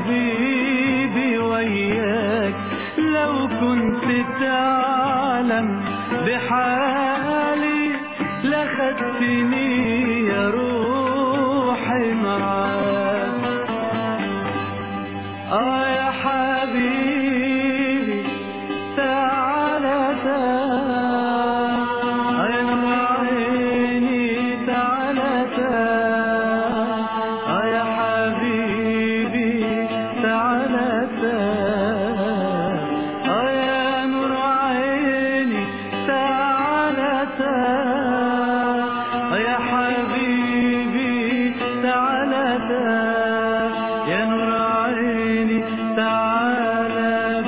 حبيبي وياك لو كنت تعلم بحالي لخدتني يا روحي معاك. يا حبيبي تعالى تعالى يا نور عيني تعالى تعالى يا حبيبي تعالى تعالى يا نور عيني تعالى تعالى يا حبيبي تعالى تعالى يا نور عيني تعالى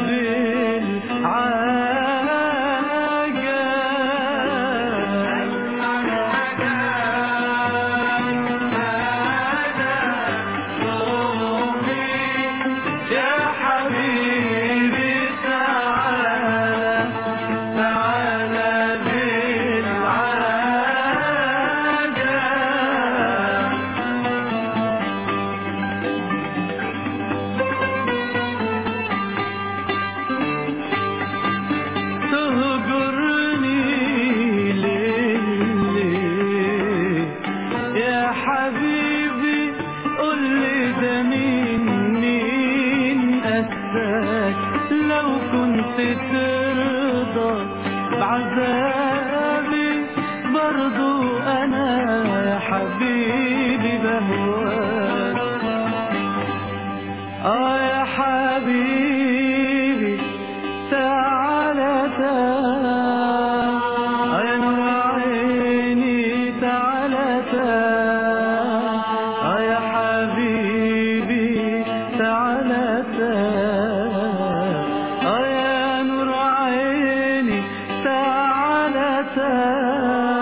حبيبي قولي ده مين قاساك لو كنت ترضى بعذابي برضو انا يا حبيبي بهواك. يا حبيبي تعالى تعالى يا نور عيني تعالى تعالى يا حبيبي تعالى تعالى يا نور عيني تعالى تعالى